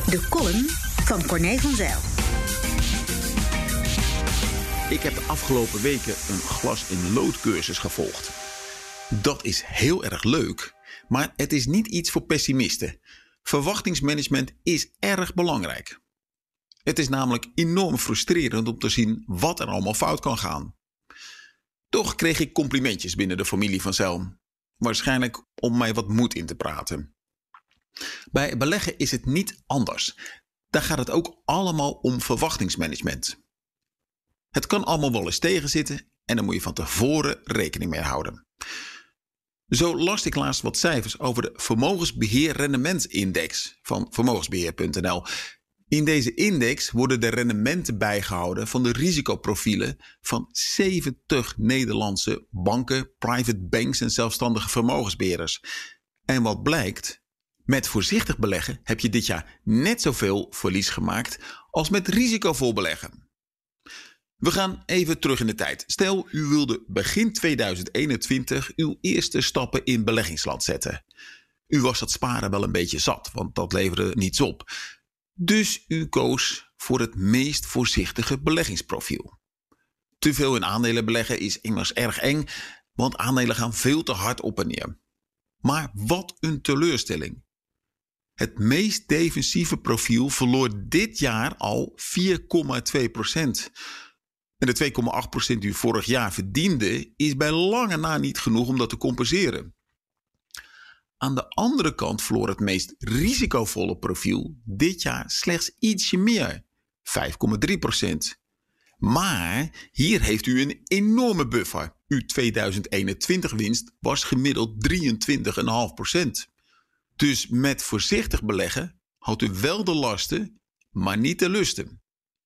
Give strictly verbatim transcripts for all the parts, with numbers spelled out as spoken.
De column van Corné van Zijl. Ik heb de afgelopen weken een glas in lood cursus gevolgd. Dat is heel erg leuk, maar het is niet iets voor pessimisten. Verwachtingsmanagement is erg belangrijk. Het is namelijk enorm frustrerend om te zien wat er allemaal fout kan gaan. Toch kreeg ik complimentjes binnen de familie van Zijl. Waarschijnlijk om mij wat moed in te praten. Bij beleggen is het niet anders. Daar gaat het ook allemaal om verwachtingsmanagement. Het kan allemaal wel eens tegenzitten en daar moet je van tevoren rekening mee houden. Zo las ik laatst wat cijfers over de vermogensbeheer-rendementsindex van vermogensbeheer punt n l. In deze index worden de rendementen bijgehouden van de risicoprofielen van zeventig Nederlandse banken, private banks en zelfstandige vermogensbeheerders. En wat blijkt? Met voorzichtig beleggen heb je dit jaar net zoveel verlies gemaakt als met risicovol beleggen. We gaan even terug in de tijd. Stel, u wilde begin tweeduizend eenentwintig uw eerste stappen in beleggingsland zetten. U was dat sparen wel een beetje zat, want dat leverde niets op. Dus u koos voor het meest voorzichtige beleggingsprofiel. Te veel in aandelen beleggen is immers erg eng, want aandelen gaan veel te hard op en neer. Maar wat een teleurstelling. Het meest defensieve profiel verloor dit jaar al vier komma twee procent. En de twee komma acht procent die u vorig jaar verdiende is bij lange na niet genoeg om dat te compenseren. Aan de andere kant verloor het meest risicovolle profiel dit jaar slechts ietsje meer, vijf komma drie procent. Maar hier heeft u een enorme buffer. Uw tweeduizend eenentwintig winst was gemiddeld drieëntwintig komma vijf procent. Dus met voorzichtig beleggen houdt u wel de lasten, maar niet de lusten.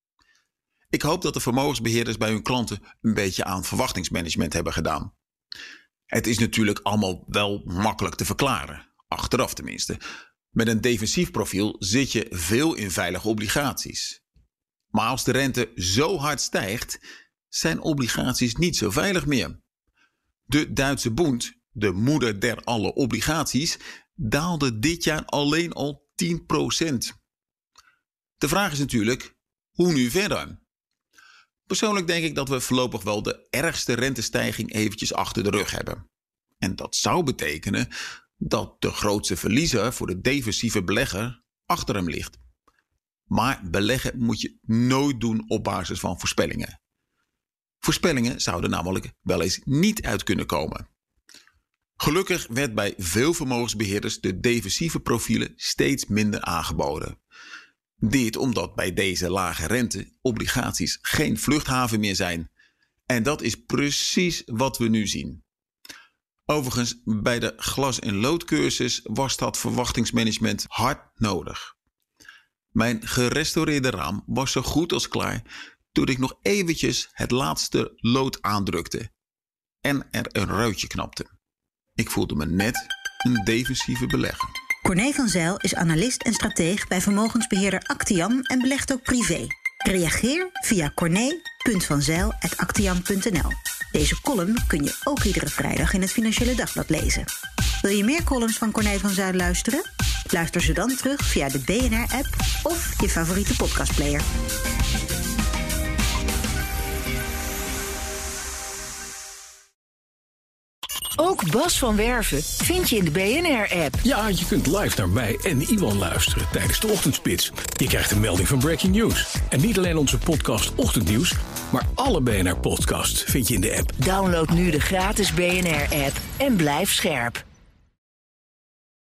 Ik hoop dat de vermogensbeheerders bij hun klanten een beetje aan verwachtingsmanagement hebben gedaan. Het is natuurlijk allemaal wel makkelijk te verklaren, achteraf tenminste. Met een defensief profiel zit je veel in veilige obligaties. Maar als de rente zo hard stijgt, zijn obligaties niet zo veilig meer. De Duitse Bund, de moeder der alle obligaties, daalde dit jaar alleen al tien procent. De vraag is natuurlijk, hoe nu verder? Persoonlijk denk ik dat we voorlopig wel de ergste rentestijging eventjes achter de rug hebben. En dat zou betekenen dat de grootste verliezer voor de defensieve belegger achter hem ligt. Maar beleggen moet je nooit doen op basis van voorspellingen. Voorspellingen zouden namelijk wel eens niet uit kunnen komen. Gelukkig werd bij veel vermogensbeheerders de defensieve profielen steeds minder aangeboden. Dit omdat bij deze lage rente obligaties geen vluchthaven meer zijn. En dat is precies wat we nu zien. Overigens, bij de glas- en loodcursus was dat verwachtingsmanagement hard nodig. Mijn gerestaureerde raam was zo goed als klaar toen ik nog eventjes het laatste lood aandrukte. En er een ruitje knapte. Ik voelde me net een defensieve belegger. Corné van Zijl is analist en strateeg bij vermogensbeheerder Actiam en belegt ook privé. Reageer via corné punt van zijl apenstaartje actiam punt n l. Deze column kun je ook iedere vrijdag in het Financiële Dagblad lezen. Wil je meer columns van Corné van Zijl luisteren? Luister ze dan terug via de B N R-app of je favoriete podcastplayer. Ook Bas van Werven vind je in de B N R-app. Ja, je kunt live naar mij en Iwan luisteren tijdens de ochtendspits. Je krijgt een melding van Breaking News. En niet alleen onze podcast Ochtendnieuws, maar alle B N R-podcasts vind je in de app. Download nu de gratis B N R-app en blijf scherp.